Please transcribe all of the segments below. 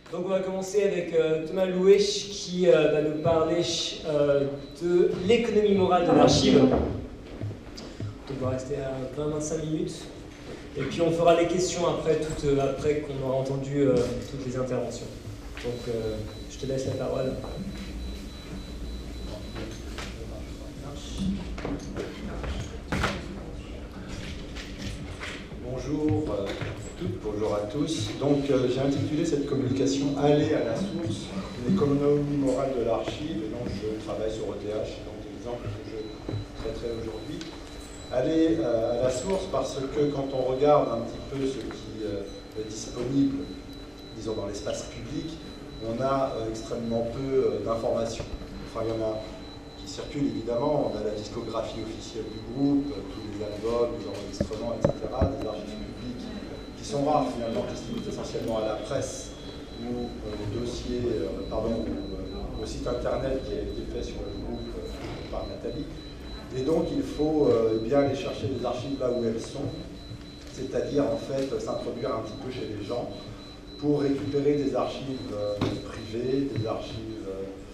Donc on va commencer avec Thomas Louet qui va nous parler de l'économie morale de l'archive. Donc on va rester à 20-25 minutes. Et puis on fera les questions après qu'on aura entendu toutes les interventions. Donc je te laisse la parole. Bonjour à toutes, bonjour à tous. Donc j'ai intitulé cette communication Aller à la source, une économie morale de l'archive, et donc je travaille sur ETH, donc l'exemple que je traiterai aujourd'hui. Aller à la source parce que quand on regarde un petit peu ce qui est disponible, disons dans l'espace public, on a extrêmement peu d'informations. Enfin, il y en a qui circulent évidemment, on a la discographie officielle du groupe, tous les albums, les enregistrements, etc., des archives publiques qui sont rares finalement, qui se limitent essentiellement à la presse ou au dossier, au site internet qui a été fait sur le groupe par Nathalie. Et donc il faut bien aller chercher des archives là où elles sont, c'est-à-dire en fait s'introduire un petit peu chez les gens pour récupérer des archives privées, des archives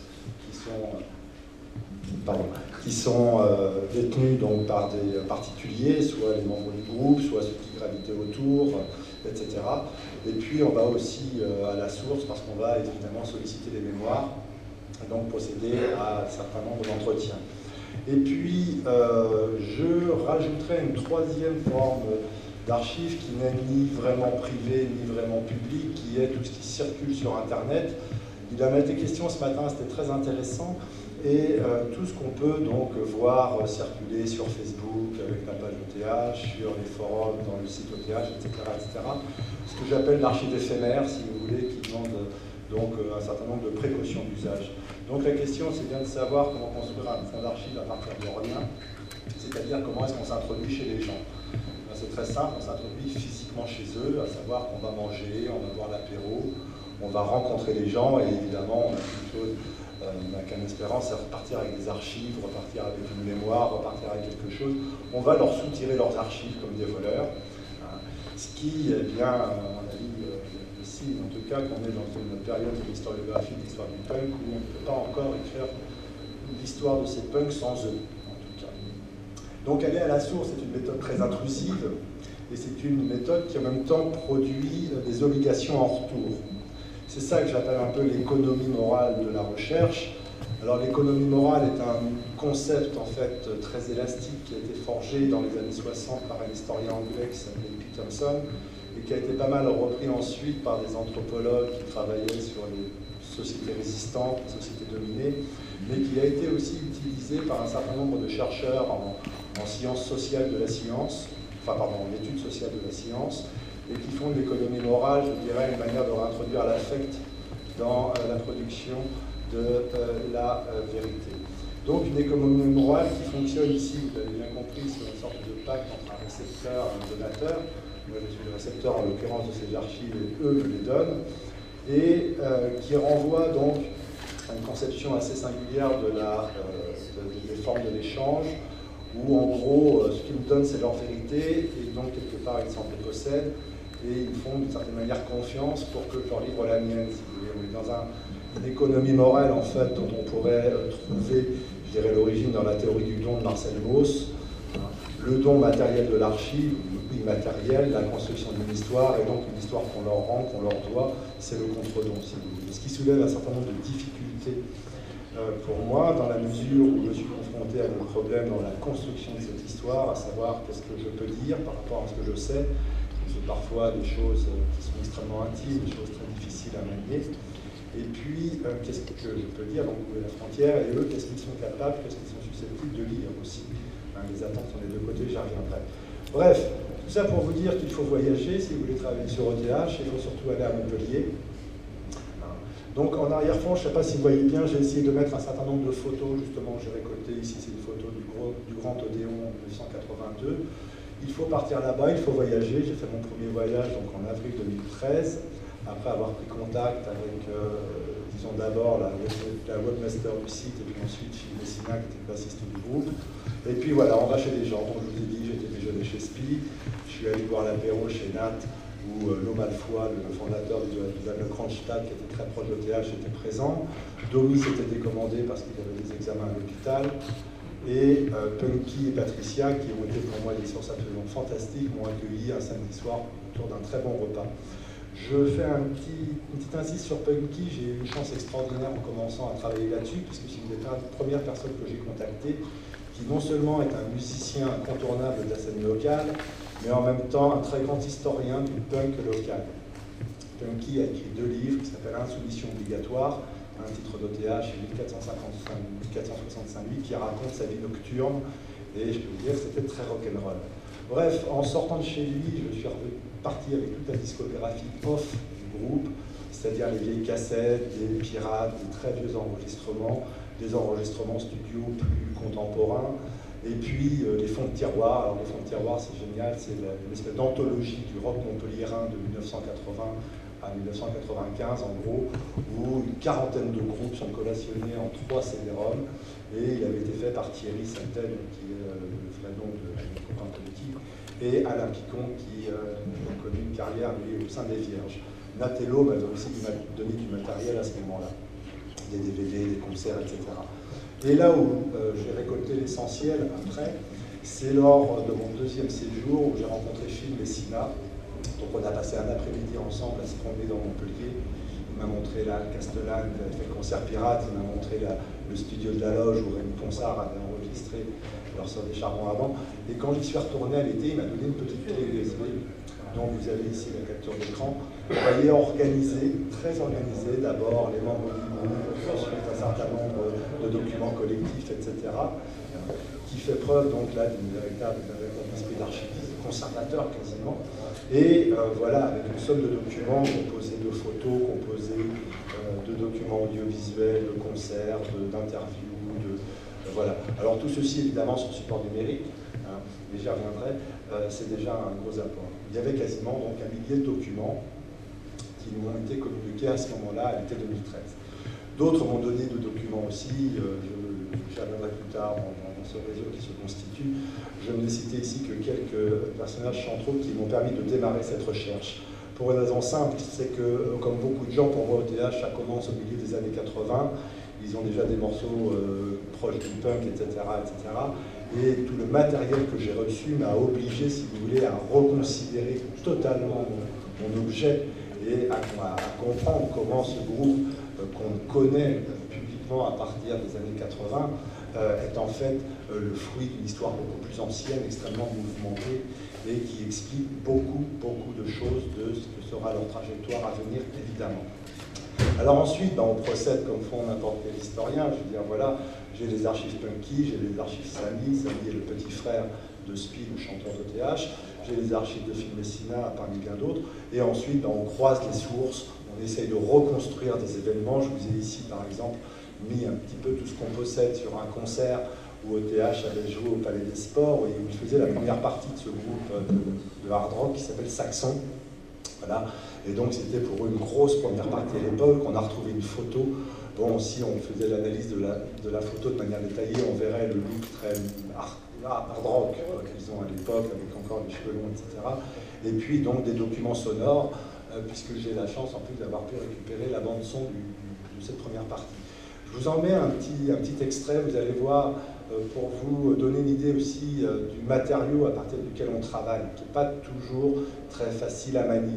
qui sont détenues donc par des particuliers, soit les membres du groupe, soit ceux qui gravitaient autour, etc. Et puis on va aussi à la source parce qu'on va évidemment solliciter les mémoires et donc procéder à un certain nombre d'entretiens. Et puis, je rajouterai une troisième forme d'archives qui n'est ni vraiment privée, ni vraiment publique, qui est tout ce qui circule sur Internet. Il en a été question ce matin, c'était très intéressant, et tout ce qu'on peut donc voir circuler sur Facebook, avec la page OTH, sur les forums, dans le site OTH, etc., etc. Ce que j'appelle l'archive éphémère, si vous voulez, qui demande donc un certain nombre de précautions d'usage. Donc la question, c'est bien de savoir comment construire un fonds d'archives à partir de rien, c'est-à-dire comment est-ce qu'on s'introduit chez les gens. C'est très simple, on s'introduit physiquement chez eux, à savoir qu'on va manger, on va boire l'apéro, on va rencontrer les gens, et évidemment, on a plutôt qu'une espérance, c'est repartir avec des archives, repartir avec une mémoire, repartir avec quelque chose. On va leur soutirer leurs archives comme des voleurs, ce qui, eh bien, à mon avis, en tout cas qu'on est dans une période de l'historiographie, de l'histoire du punk, où on ne peut pas encore écrire l'histoire de ces punks sans eux, en tout cas. Donc aller à la source est une méthode très intrusive, et c'est une méthode qui en même temps produit des obligations en retour. C'est ça que j'appelle un peu l'économie morale de la recherche. Alors l'économie morale est un concept en fait très élastique qui a été forgé dans les années 60 par un historien anglais qui s'appelait Pete Thompson, et qui a été pas mal repris ensuite par des anthropologues qui travaillaient sur les sociétés résistantes, les sociétés dominées, mais qui a été aussi utilisé par un certain nombre de chercheurs en sciences sociales de la science, en études sociales de la science, et qui font de l'économie morale, je dirais, une manière de réintroduire l'affect dans la production de la vérité. Donc une économie morale qui fonctionne ici, vous l'avez bien compris, sur une sorte de pacte entre un récepteur et un donateur. Moi, je suis le récepteur, en l'occurrence, de ces archives, et eux me les donnent, et qui renvoie donc à une conception assez singulière des formes de l'échange, où, en gros, ce qu'ils me donnent, c'est leur vérité, et donc, quelque part, ils s'en dépossèdent, et ils font, d'une certaine manière, confiance pour que je leur livre la mienne, si vous voulez. On est dans une économie morale, en fait, dont on pourrait trouver, je dirais, l'origine dans la théorie du don de Marcel Mauss, le don matériel de l'archive, immatériel, la construction d'une histoire, et donc une histoire qu'on leur rend, qu'on leur doit, c'est le contre-don, si vous voulez. Ce qui soulève un certain nombre de difficultés pour moi, dans la mesure où je suis confronté à un problème dans la construction de cette histoire, à savoir qu'est-ce que je peux dire par rapport à ce que je sais. C'est parfois des choses qui sont extrêmement intimes, des choses très difficiles à manier. Et puis, qu'est-ce que je peux dire, donc où est la frontière, et eux, qu'est-ce qu'ils sont capables, qu'est-ce qu'ils sont susceptibles de lire aussi. Les attentes sont des deux côtés, j'y reviendrai. Bref, tout ça pour vous dire qu'il faut voyager, si vous voulez travailler sur ETH, il faut surtout aller à Montpellier. Donc en arrière-fond, je ne sais pas si vous voyez bien, j'ai essayé de mettre un certain nombre de photos, justement, que j'ai récoltées ici, c'est une photo du Grand Odéon 1982. Il faut partir là-bas, il faut voyager. J'ai fait mon premier voyage donc en avril 2013, après avoir pris contact avec, disons d'abord la webmaster du site, et puis ensuite Philippe Messina, qui était le bassiste du groupe. Et puis voilà, on va chez les gens. Donc je vous ai dit, j'étais déjeuner chez SPI, je suis allé boire l'apéro chez Nat, où Lo Malfoy, le fondateur du label Kronstadt, qui était très proche de l'OTH, était présent. Domi s'était décommandé parce qu'il avait des examens à l'hôpital. Et Punky et Patricia, qui ont été pour moi des sources absolument fantastiques, m'ont accueilli un samedi soir autour d'un très bon repas. Je fais une petite insiste sur Punky. J'ai eu une chance extraordinaire en commençant à travailler là-dessus, puisque c'est une des premières personnes que j'ai contactées, qui non seulement est un musicien incontournable de la scène locale, mais en même temps un très grand historien du punk local. Punky a écrit 2 livres qui s'appellent Insoumission obligatoire, un titre d'OTH, 1465, qui raconte sa vie nocturne, et je peux vous dire que c'était très rock'n'roll. Bref, en sortant de chez lui, je suis parti avec toute la discographie off du groupe, c'est-à-dire les vieilles cassettes, des pirates, des très vieux enregistrements, des enregistrements studio plus contemporains, et puis les fonds de tiroir. Alors les fonds de tiroir, c'est génial, c'est une espèce d'anthologie du rock montpelliérain de 1980 à 1995 en gros, où une quarantaine de groupes sont collationnés en 3 CD-ROM, et il avait été fait par Thierry Santel, qui est le vrai nom de notre copain politique, et Alain Picon, qui a connu une carrière lui, au sein des Vierges. Natello m'avait aussi donné du matériel à ce moment-là, des DVD, des concerts, etc. Et là où j'ai récolté l'essentiel après, c'est lors de mon 2e séjour où j'ai rencontré Phil Messina. Donc on a passé un après-midi ensemble à se promener dans Montpellier. Il m'a montré la Castellane, il avait fait le concert pirate, il m'a montré le studio de la Loge où Rémi Ponsard avait enregistré leur sort des charbons avant. Et quand j'y suis retourné à l'été, il m'a donné une petite clé USB. Donc vous avez ici la capture d'écran. Vous voyez organisé, très organisé, d'abord les membres du groupe, ensuite un certain nombre de documents collectifs, etc. Qui fait preuve donc là d'un véritable esprit d'archiviste conservateur quasiment. Et voilà, avec une somme de documents composés de photos, composés de documents audiovisuels, de concerts, d'interviews, voilà. Alors tout ceci évidemment sur support numérique, hein, et j'y reviendrai, c'est déjà un gros apport. Il y avait quasiment donc 1 millier de documents qui m'ont été communiqués à ce moment-là, à l'été 2013. D'autres m'ont donné de documents aussi, j'y reviendrai plus tard dans ce réseau qui se constitue. Je ne citer ici que quelques personnages centraux qui m'ont permis de démarrer cette recherche. Pour une raison simple, c'est que, comme beaucoup de gens, pour moi, OTH, ça commence au milieu des années 80. Ils ont déjà des morceaux proches du punk, etc., etc. Et tout le matériel que j'ai reçu m'a obligé, si vous voulez, à reconsidérer totalement mon objet et à comprendre comment ce groupe qu'on connaît publiquement à partir des années 80 est en fait le fruit d'une histoire beaucoup plus ancienne, extrêmement mouvementée, et qui explique beaucoup de choses de ce que sera leur trajectoire à venir, évidemment. Alors ensuite, on procède comme font n'importe quel historien. Je veux dire, voilà, j'ai les archives Punky, j'ai les archives Samy est le petit frère de Spi, le chanteur d'OTH, j'ai les archives de Phil Messina parmi bien d'autres, et ensuite, on croise les sources, on essaye de reconstruire des événements. Je vous ai ici, par exemple, mis un petit peu tout ce qu'on possède sur un concert où OTH avait joué au Palais des Sports, et où il faisait la première partie de ce groupe de hard rock qui s'appelle Saxon. Voilà. Et donc c'était pour eux une grosse première partie à l'époque. On a retrouvé une photo. Bon, si on faisait l'analyse de la photo de manière détaillée, on verrait le look très hard rock qu'ils ont à l'époque, avec encore des cheveux longs, etc. Et puis donc des documents sonores, puisque j'ai la chance en plus d'avoir pu récupérer la bande son de cette première partie. Je vous en mets un petit extrait, vous allez voir, pour vous donner une idée aussi du matériau à partir duquel on travaille, qui n'est pas toujours très facile à manier.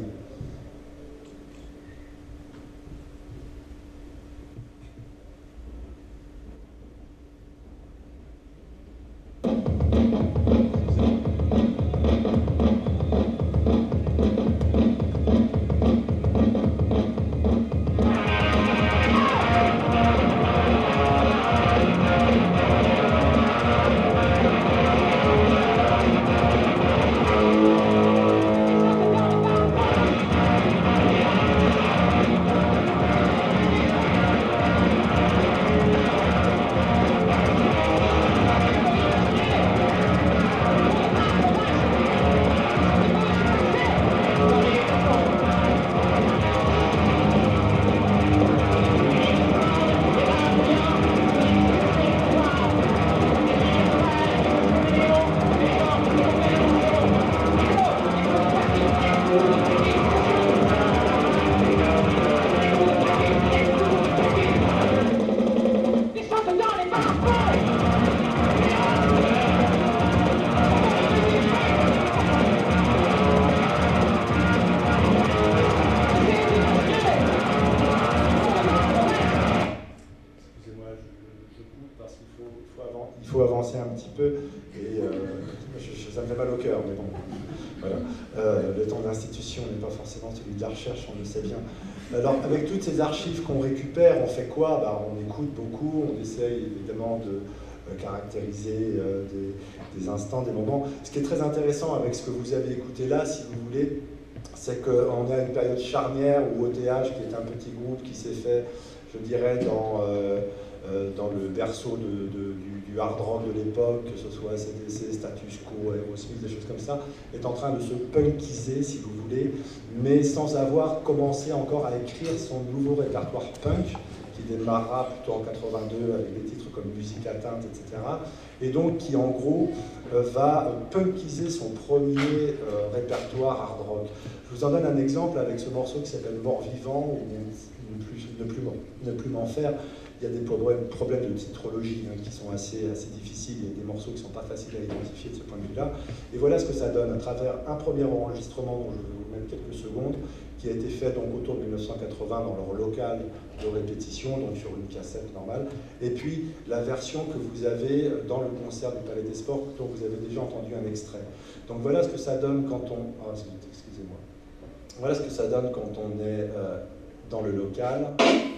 nos cœurs, mais bon, voilà. Le temps de l'institution n'est pas forcément celui de la recherche, on le sait bien. Alors, avec toutes ces archives qu'on récupère, on fait quoi? On écoute beaucoup, on essaye évidemment de caractériser des instants, des moments. Ce qui est très intéressant avec ce que vous avez écouté là, si vous voulez, c'est qu'on a une période charnière où OTH, qui est un petit groupe qui s'est fait, je dirais, dans le berceau du hard rock de l'époque, que ce soit CDC, Status Quo, Aerosmith, des choses comme ça, est en train de se punkiser, si vous voulez, mais sans avoir commencé encore à écrire son nouveau répertoire punk, qui démarrera plutôt en 82 avec des titres comme Musique Atteinte, etc. Et donc qui, en gros, va punkiser son premier répertoire hard rock. Je vous en donne un exemple avec ce morceau qui s'appelle Mort Vivant, ou Ne plus m'en faire. Il y a des problèmes de titrologie qui sont assez difficiles, il y a des morceaux qui ne sont pas faciles à identifier de ce point de vue-là. Et voilà ce que ça donne à travers un premier enregistrement dont je vais vous mettre quelques secondes, qui a été fait donc autour de 1980 dans leur local de répétition, donc sur une cassette normale, et puis la version que vous avez dans le concert du Palais des Sports, dont vous avez déjà entendu un extrait. Donc voilà ce que ça donne quand on... excusez-moi. Voilà ce que ça donne quand on est dans le local.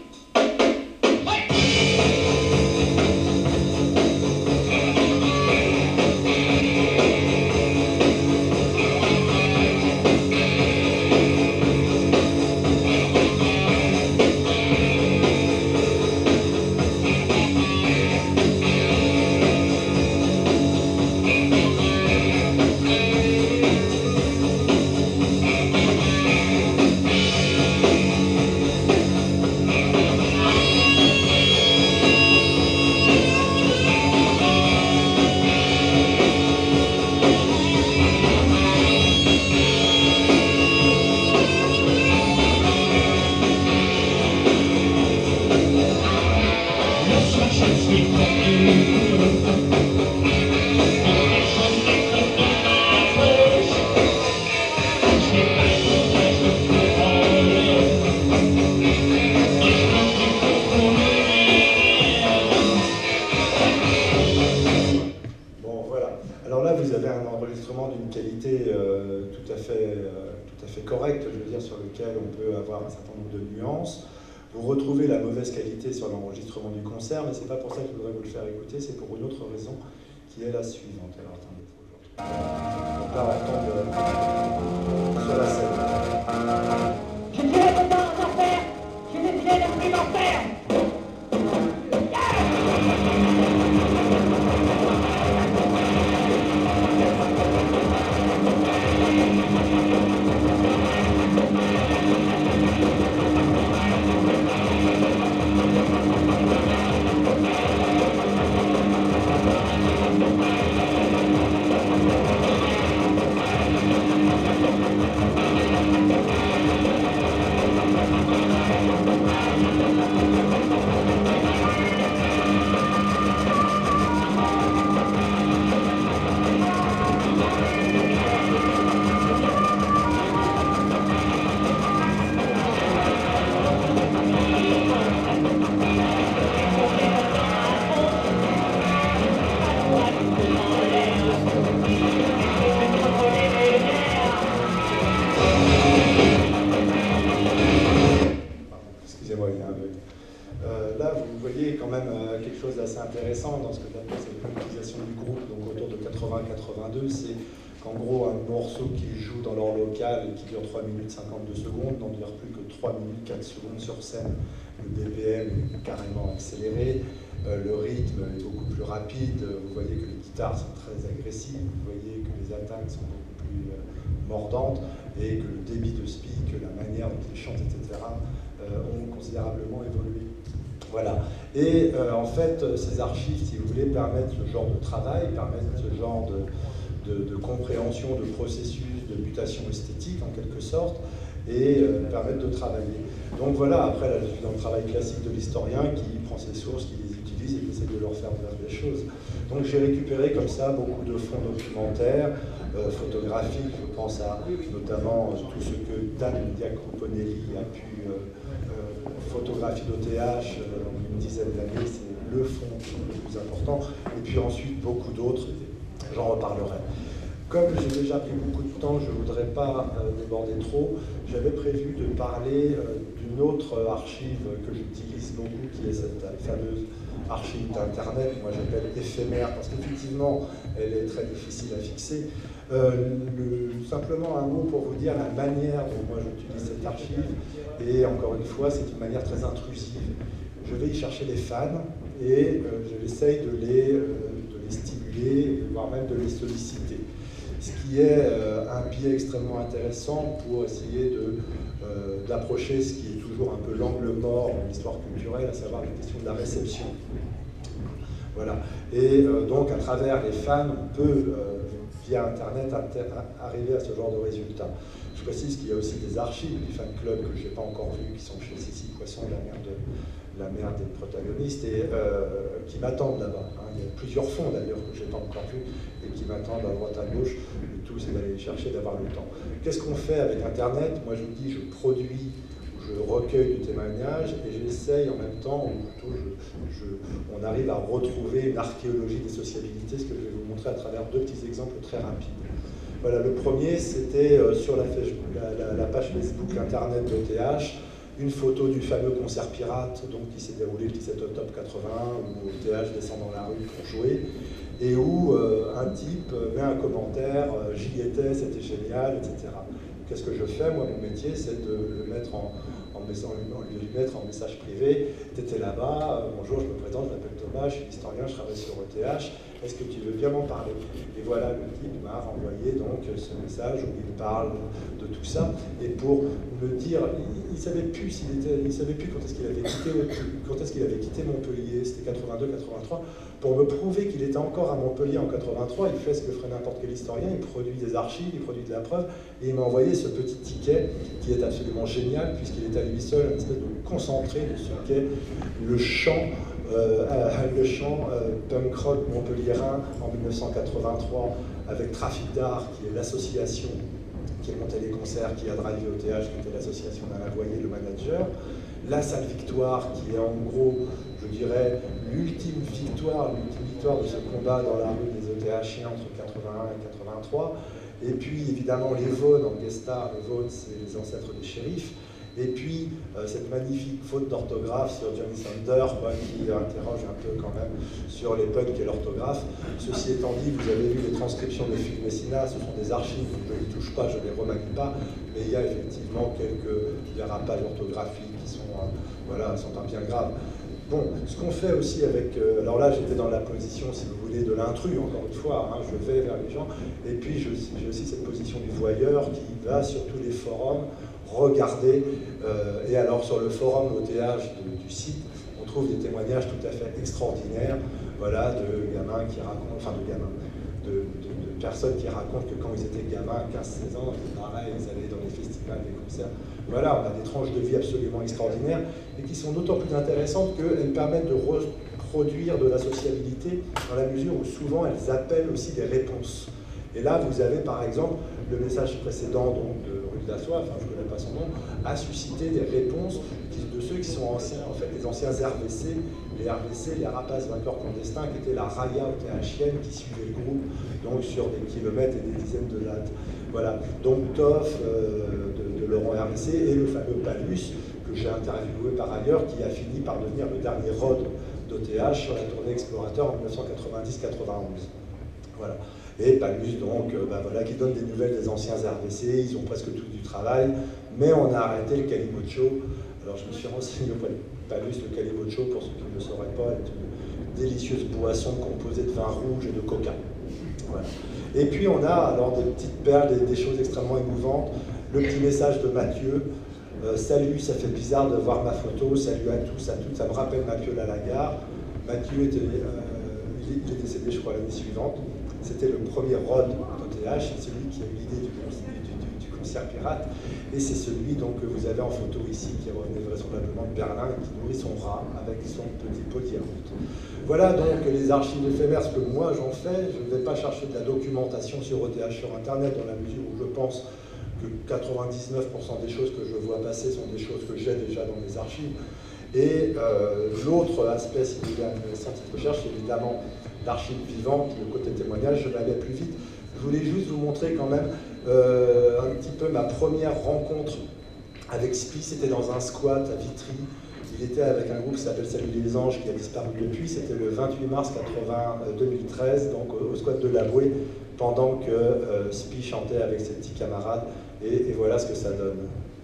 Vous retrouvez la mauvaise qualité sur l'enregistrement du concert, mais c'est pas pour ça que je voudrais vous le faire écouter, c'est pour une autre raison qui est la suivante. Alors attendez, donc là on tombe sur la scène. Je dirais que dans l'enfer, je ne dirais plus l'enfer. Là, vous voyez quand même quelque chose d'assez intéressant dans ce que j'appelle cette politisation du groupe, donc autour de 80-82, c'est qu'en gros, un morceau qu'ils jouent dans leur local et qui dure 3 minutes 52 secondes n'en dure plus que 3 minutes 4 secondes sur scène. Le BPM est carrément accéléré, le rythme est beaucoup plus rapide, vous voyez que les guitares sont très agressives, vous voyez que les attaques sont beaucoup plus mordantes et que le débit de speak, la manière dont ils chantent, etc., ont considérablement évolué. Voilà. Et en fait, ces archives, si vous voulez, permettent ce genre de travail, permettent ce genre de compréhension de processus de mutation esthétique, en quelque sorte, et permettent de travailler. Donc voilà, après, là, je suis dans le travail classique de l'historien qui prend ses sources, qui les utilise et qui essaie de leur faire dire des choses. Donc j'ai récupéré comme ça beaucoup de fonds documentaires, photographiques, je pense à notamment tout ce que Dan Diacoponelli a pu photographier d'OTH en une dizaine d'années, c'est le fond le plus important, et puis ensuite beaucoup d'autres, j'en reparlerai. Comme j'ai déjà pris beaucoup de temps, je ne voudrais pas déborder trop. J'avais prévu de parler d'une autre archive que j'utilise beaucoup, qui est cette fameuse archive d'Internet, moi j'appelle éphémère, parce qu'effectivement, elle est très difficile à fixer. Simplement un mot pour vous dire la manière dont moi j'utilise cette archive, et encore une fois, c'est une manière très intrusive. Je vais y chercher des fans, et j'essaye de les stimuler, voire même de les solliciter. Ce qui est un biais extrêmement intéressant pour essayer d'approcher ce qui est toujours un peu l'angle mort de l'histoire culturelle, à savoir la question de la réception. Voilà. Et donc, à travers les fans, on peut, via Internet, arriver à ce genre de résultats. Je précise qu'il y a aussi des archives, des fan clubs que je n'ai pas encore vus, qui sont chez Cécile Poisson, la mère des protagonistes, et qui m'attendent là-bas. Hein. Il y a plusieurs fonds d'ailleurs que je n'ai pas encore vus et qui m'attendent à droite à gauche. Le tout, c'est d'aller les chercher, d'avoir le temps. Qu'est-ce qu'on fait avec Internet? Moi, je vous dis, je produis, je recueille du témoignage et j'essaye en même temps, ou plutôt on arrive à retrouver une archéologie des sociabilités, ce que je vais vous montrer à travers deux petits exemples très rapides. Voilà, le premier, c'était sur la page Facebook Internet d'OTH, une photo du fameux concert pirate donc, qui s'est déroulé le 17 octobre 80, où OTH descend dans la rue pour jouer, et où un type met un commentaire, j'y étais, c'était génial, etc. Qu'est-ce que je fais? Moi, mon métier, c'est de le mettre lui mettre en message privé. Tu étais là-bas, bonjour, je me présente, je m'appelle Thomas, je suis historien, je travaille sur ETH, est-ce que tu veux bien m'en parler? Et voilà, le type m'a renvoyé donc ce message où il parle de tout ça. Et pour me dire, il ne savait plus quand est-ce qu'il avait quitté Montpellier, c'était 82-83, pour me prouver qu'il était encore à Montpellier en 83, il fait ce que ferait n'importe quel historien, il produit des archives, il produit de la preuve, et il m'a envoyé ce petit ticket qui est absolument génial, puisqu'il est à lui seul un espèce de concentré de ce qu'est le chant punk rock montpelliérain en 1983 avec Trafic d'Art, qui est l'association qui a monté les concerts, qui a drivé OTH, qui était l'association d'Alain Voyer, le manager. La Salle Victoire, qui est en gros, je dirais, l'ultime victoire de ce combat dans la rue des OTHiens entre 81 et 83. Et puis évidemment les Vaunes en guest-star, les Vaunes c'est les ancêtres des shérifs. Et puis, cette magnifique faute d'orthographe sur Johnny Sander, qui interroge un peu quand même sur les punks et l'orthographe. Ceci étant dit, vous avez vu les transcriptions de Philippe Messina, ce sont des archives, je ne les touche pas, je ne les remanie pas, mais il y a effectivement quelques dérapages orthographiques qui sont, sont pas bien graves. Bon, ce qu'on fait aussi avec... alors là, j'étais dans la position, si vous voulez, de l'intrus, encore une fois, hein, je vais vers les gens, et puis j'ai aussi cette position du voyeur qui va sur tous les forums, regarder, et alors sur le forum OTH du site, on trouve des témoignages tout à fait extraordinaires, voilà, de gamins qui racontent, de personnes qui racontent que quand ils étaient gamins, 15-16 ans, pareil, ils allaient dans les festivals, les concerts. Voilà, on a des tranches de vie absolument extraordinaires et qui sont d'autant plus intéressantes qu'elles permettent de reproduire de la sociabilité dans la mesure où souvent elles appellent aussi des réponses. Et là, vous avez par exemple le message précédent donc, de Rue de la Soie, enfin je ne connais pas son nom, a suscité des réponses de ceux qui sont anciens, en fait, les anciens RVC, les RVC, les rapaces vainqueurs clandestins, qui étaient la raya OTHienne qui suivait le groupe donc sur des kilomètres et des dizaines de lattes. Voilà, donc Toff de Laurent RVC et le fameux Palus, que j'ai interviewé par ailleurs, qui a fini par devenir le dernier Rod d'OTH sur la tournée Explorateur en 1990-91. Voilà. Et Palus, donc, qui donne des nouvelles des anciens RVC, ils ont presque tous du travail, mais on a arrêté le Calimocho. Alors je me suis renseigné auprès de Palus, le Calimocho, pour ceux qui ne le sauraient pas, est une délicieuse boisson composée de vin rouge et de coca. Voilà. Et puis on a alors des petites perles, des choses extrêmement émouvantes. Le petit message de Mathieu. Salut, ça fait bizarre de voir ma photo, salut à tous, à toutes, ça me rappelle Mathieu Lalagar. Mathieu était, il est décédé, je crois, l'année suivante. C'était le premier Rod d'OTH, c'est celui qui a eu l'idée du concert pirate, et c'est celui donc, que vous avez en photo ici, qui revenait vraisemblablement de Berlin et qui nourrit son rat avec son petit pot de yaourt. Voilà donc les archives éphémères, ce que moi j'en fais. Je ne vais pas chercher de la documentation sur OTH sur Internet, dans la mesure où je pense que 99% des choses que je vois passer sont des choses que j'ai déjà dans mes archives. Et l'autre aspect, si vous voulez, intéressant de cette recherche, c'est évidemment l'archive vivante, le côté témoignage. Je vais aller plus vite. Je voulais juste vous montrer quand même un petit peu ma première rencontre avec Spi. C'était dans un squat à Vitry. Il était avec un groupe qui s'appelle Salut les Anges, qui a disparu depuis. C'était le 28 mars 2013, donc au squat de l'Avoué, pendant que Spi chantait avec ses petits camarades. Et voilà ce que ça donne.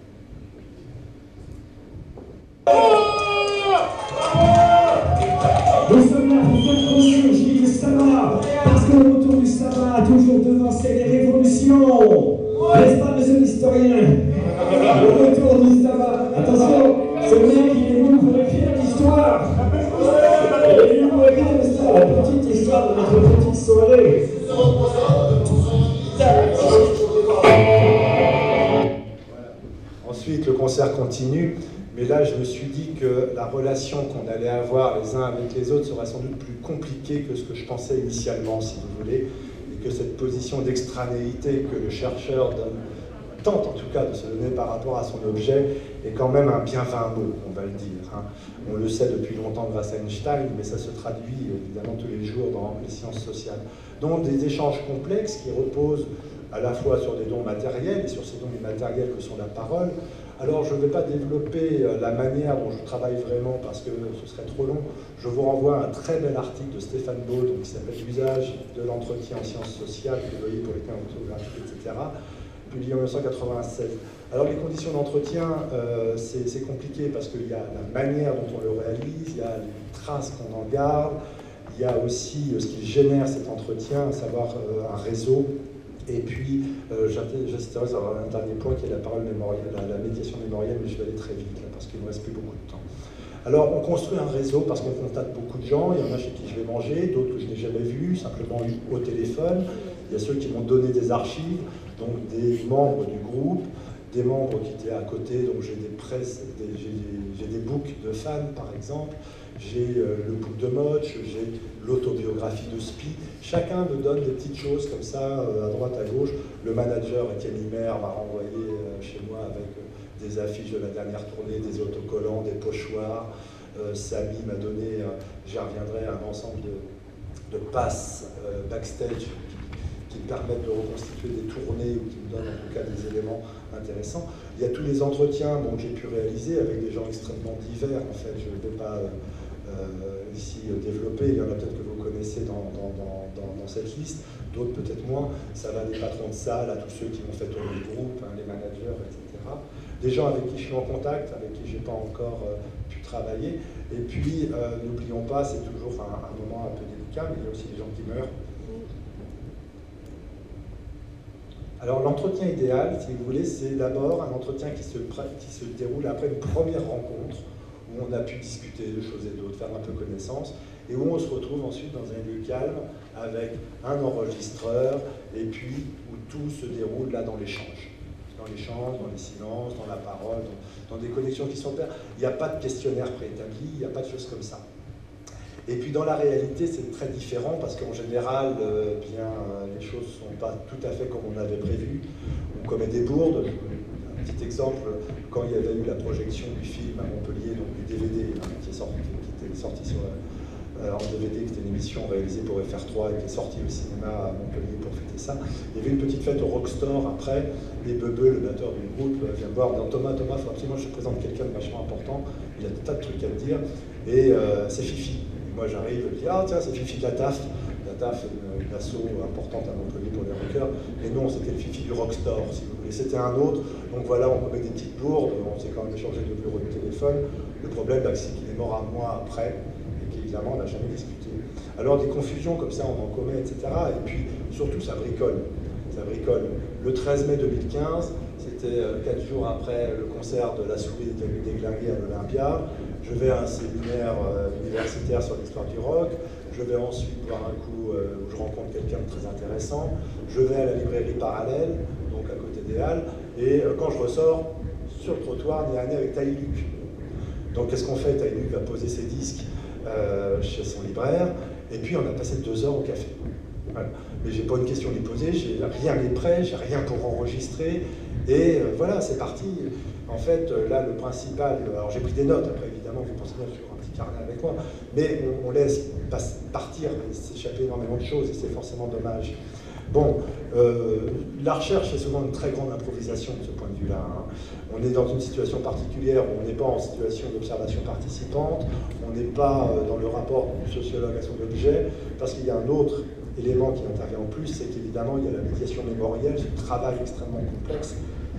Nous sommes là pour faire ressurgir le sabbat, parce que le retour du sabbat a toujours devancé les révolutions. N'est-ce pas, monsieur l'historien? Le retour du sabbat. Attention, ce mec, il est venu pour écrire l'histoire. Il est venu pour écrire l'histoire, la petite histoire de notre petite soirée. Ensuite, le concert continue. Mais là, je me suis dit que la relation qu'on allait avoir les uns avec les autres serait sans doute plus compliquée que ce que je pensais initialement, si vous voulez, et que cette position d'extranéité que le chercheur tente en tout cas de se donner par rapport à son objet est quand même un bien vain mot, on va le dire. Hein. On le sait depuis longtemps grâce à Einstein, mais ça se traduit évidemment tous les jours dans les sciences sociales. Donc des échanges complexes qui reposent à la fois sur des dons matériels et sur ces dons immatériels que sont la parole. Alors, je ne vais pas développer la manière dont je travaille vraiment parce que ce serait trop long. Je vous renvoie à un très bel article de Stéphane Baud qui s'appelle « L'usage de l'entretien en sciences sociales, plaidoyer pour les cas orthographiques, etc. », publié en 1996. Alors, les conditions d'entretien, c'est compliqué parce qu'il y a la manière dont on le réalise, il y a les traces qu'on en garde, il y a aussi ce qui génère cet entretien, à savoir un réseau. Et puis, j'insisterai sur un dernier point qui est la parole mémorielle, la médiation mémorielle, mais je vais aller très vite là, parce qu'il ne me reste plus beaucoup de temps. Alors, on construit un réseau parce qu'on contacte beaucoup de gens. Il y en a chez qui je vais manger, d'autres que je n'ai jamais vus, simplement eu au téléphone. Il y a ceux qui m'ont donné des archives, donc des membres du groupe, des membres qui étaient à côté, donc j'ai des books de fans par exemple, j'ai le book de Moch, j'ai l'autobiographie de Spi. Chacun me donne des petites choses comme ça, à droite, à gauche. Le manager, Étienne Himer, m'a renvoyé chez moi avec des affiches de la dernière tournée, des autocollants, des pochoirs. Samy m'a donné, j'y reviendrai, un ensemble de passes backstage qui me permettent de reconstituer des tournées ou qui me donnent en tout cas des éléments intéressants. Il y a tous les entretiens que j'ai pu réaliser avec des gens extrêmement divers. En fait, je ne vais pas ici développer. Il y en a peut-être que vous connaissez dans cette liste, d'autres peut-être moins. Ça va des patrons de salle à tous ceux qui m'ont fait tourner le groupe, hein, les managers, etc. Des gens avec qui je suis en contact, avec qui je n'ai pas encore pu travailler. Et puis, n'oublions pas, c'est toujours un moment un peu délicat, mais il y a aussi des gens qui meurent. Alors l'entretien idéal, si vous voulez, c'est d'abord un entretien qui se déroule après une première rencontre, où on a pu discuter de choses et d'autres, faire un peu connaissance, et où on se retrouve ensuite dans un lieu calme, avec un enregistreur, et puis où tout se déroule là dans l'échange. Dans l'échange, dans les silences, dans la parole, dans des connexions qui sont claires. Il n'y a pas de questionnaire préétabli, il n'y a pas de choses comme ça. Et puis dans la réalité, c'est très différent parce qu'en général, les choses ne sont pas tout à fait comme on avait prévu. On commet des bourdes. Un petit exemple, quand il y avait eu la projection du film à Montpellier, donc du DVD qui était sorti en DVD, qui était une émission réalisée pour FR3 et qui est sortie au cinéma à Montpellier pour fêter ça. Il y avait une petite fête au Rockstore après, et Bebe, le batteur du groupe, vient me voir, dans Thomas, il faut absolument que je te présente quelqu'un de vachement important, il y a des tas de trucs à te dire, et c'est Fifi. Moi j'arrive, je dis, ah tiens, c'est Fifi de la TAF. La TAF est une asso importante à Montpellier pour les rockers. Mais non, c'était le Fifi du Rockstore, si vous voulez. C'était un autre. Donc voilà, on met des petites lourdes, on s'est quand même échangé de bureau de téléphone. Le problème, c'est qu'il est mort un mois après, et qu'évidemment, on n'a jamais discuté. Alors des confusions comme ça, on en commet, etc. Et puis, surtout, ça bricole. Ça bricole. Le 13 mai 2015, c'était 4 jours après le concert de La Souris de Déglingué à l'Olympia. Je vais à un séminaire universitaire sur l'histoire du rock. Je vais ensuite boire un coup où je rencontre quelqu'un de très intéressant. Je vais à la librairie Parallèle, donc à côté des Halles. Et quand je ressors, sur le trottoir, nez à nez avec Taïluc. Donc qu'est-ce qu'on fait? Taïluc va poser ses disques chez son libraire. Et puis on a passé 2 heures au café. Voilà. Mais j'ai pas une question à lui poser, j'ai rien n'est prêt, j'ai rien pour enregistrer. Et voilà, c'est parti. En fait, là, le principal... Alors, j'ai pris des notes, après, évidemment, vous pensez bien sur un petit carnet avec moi, mais on laisse partir, s'échapper énormément de choses, et c'est forcément dommage. Bon, la recherche est souvent une très grande improvisation de ce point de vue-là. Hein. On est dans une situation particulière où on n'est pas en situation d'observation participante, on n'est pas dans le rapport du sociologue à son objet, parce qu'il y a un autre élément qui intervient en plus, c'est qu'évidemment il y a la médiation mémorielle, c'est un travail extrêmement complexe,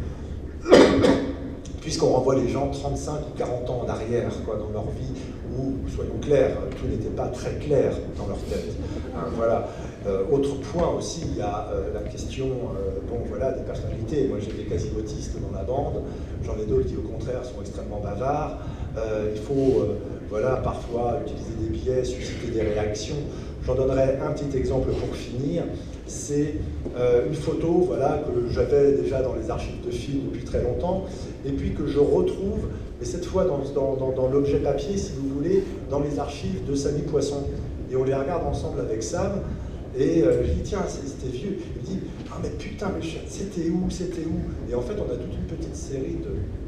puisqu'on renvoie les gens 35 ou 40 ans en arrière quoi, dans leur vie, où, soyons clairs, tout n'était pas très clair dans leur tête. Hein, voilà. Autre point aussi, il y a la question bon, voilà, des personnalités. Moi j'ai des quasi-autistes dans la bande, j'en ai d'autres qui au contraire sont extrêmement bavards. Il faut voilà, parfois utiliser des biais, susciter des réactions. J'en donnerai un petit exemple pour finir. C'est une photo voilà, que j'avais déjà dans les archives de films depuis très longtemps, et puis que je retrouve, mais cette fois dans l'objet papier, si vous voulez, dans les archives de Samy Poisson. Et on les regarde ensemble avec Sam, et je dis, tiens, c'était vieux. Il me dit, ah mais putain, mais c'était où, c'était où? Et en fait, on a toute une petite série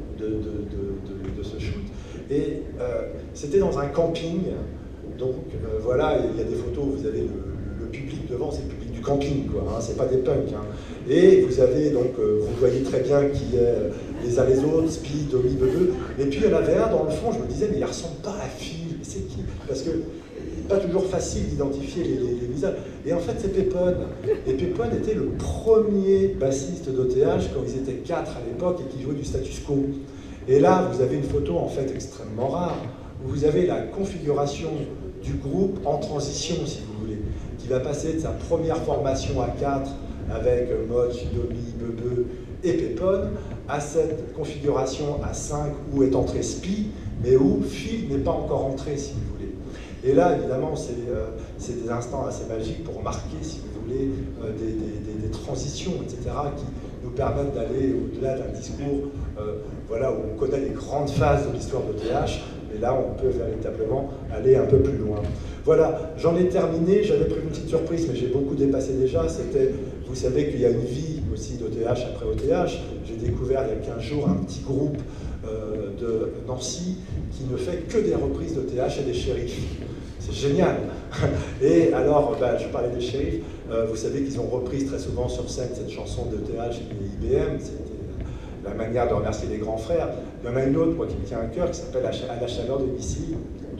de ce shoot. Et c'était dans un camping. Donc voilà, il y a des photos, vous avez le public devant, c'est le public du camping, quoi, hein, c'est pas des punks. Hein. Et vous avez donc, vous voyez très bien qui est les uns les autres, Speed, Domi, Bebe. Et puis il y en avait un dans le fond, je me disais, mais il ressemble pas à Phil, c'est qui? Parce que pas toujours facile d'identifier les visages. Et en fait, c'est Pépone. Et Pépone était le premier bassiste d'OTH quand ils étaient 4 à l'époque et qui jouaient du status quo. Et là, vous avez une photo en fait extrêmement rare, où vous avez la configuration du groupe en transition, si vous voulez, qui va passer de sa première formation à 4 avec Moch, Domi, Bebe et Pépone, à cette configuration à 5 où est entré Spi, mais où Phil n'est pas encore entré, si vous voulez. Et là, évidemment, c'est des instants assez magiques pour marquer, si vous voulez, des transitions, etc., qui nous permettent d'aller au-delà d'un discours voilà, où on connaît les grandes phases de l'histoire de TH, et là, on peut véritablement aller un peu plus loin. Voilà, j'en ai terminé, j'avais prévu une petite surprise, mais j'ai beaucoup dépassé déjà. C'était, vous savez qu'il y a une vie aussi d'OTH après OTH. J'ai découvert il y a 15 jours un petit groupe de Nancy qui ne fait que des reprises d'OTH et des shérifs. C'est génial. Et alors, je parlais des shérifs, vous savez qu'ils ont repris très souvent sur scène cette chanson d'OTH et IBM, c'était la manière de remercier les grands frères. Il y en a une autre, moi, qui me tient à cœur, qui s'appelle À la chaleur des missiles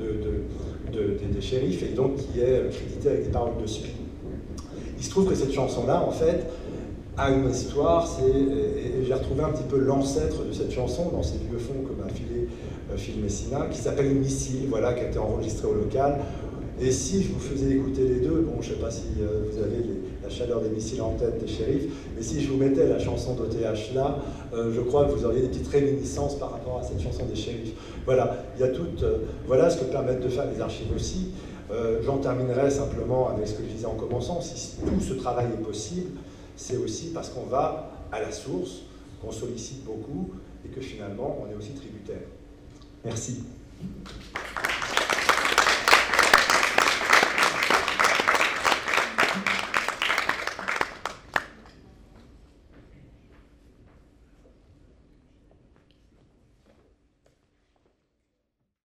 des shérifs, et donc qui est créditée avec des paroles de Spi. Il se trouve que cette chanson-là, en fait, a une histoire, et j'ai retrouvé un petit peu l'ancêtre de cette chanson dans ces vieux fonds que m'a filé Phil Messina, qui s'appelle Missile, voilà, qui a été enregistré au local. Et si je vous faisais écouter les deux, bon, je ne sais pas si vous avez la chaleur des missiles en tête des shérifs, mais si je vous mettais la chanson d'OTH là, je crois que vous auriez des petites réminiscences par rapport à cette chanson des shérifs. Voilà, il y a tout, voilà ce que permettent de faire les archives aussi. J'en terminerai simplement avec ce que je disais en commençant. Si tout ce travail est possible, c'est aussi parce qu'on va à la source, qu'on sollicite beaucoup et que finalement on est aussi tributaire. Merci.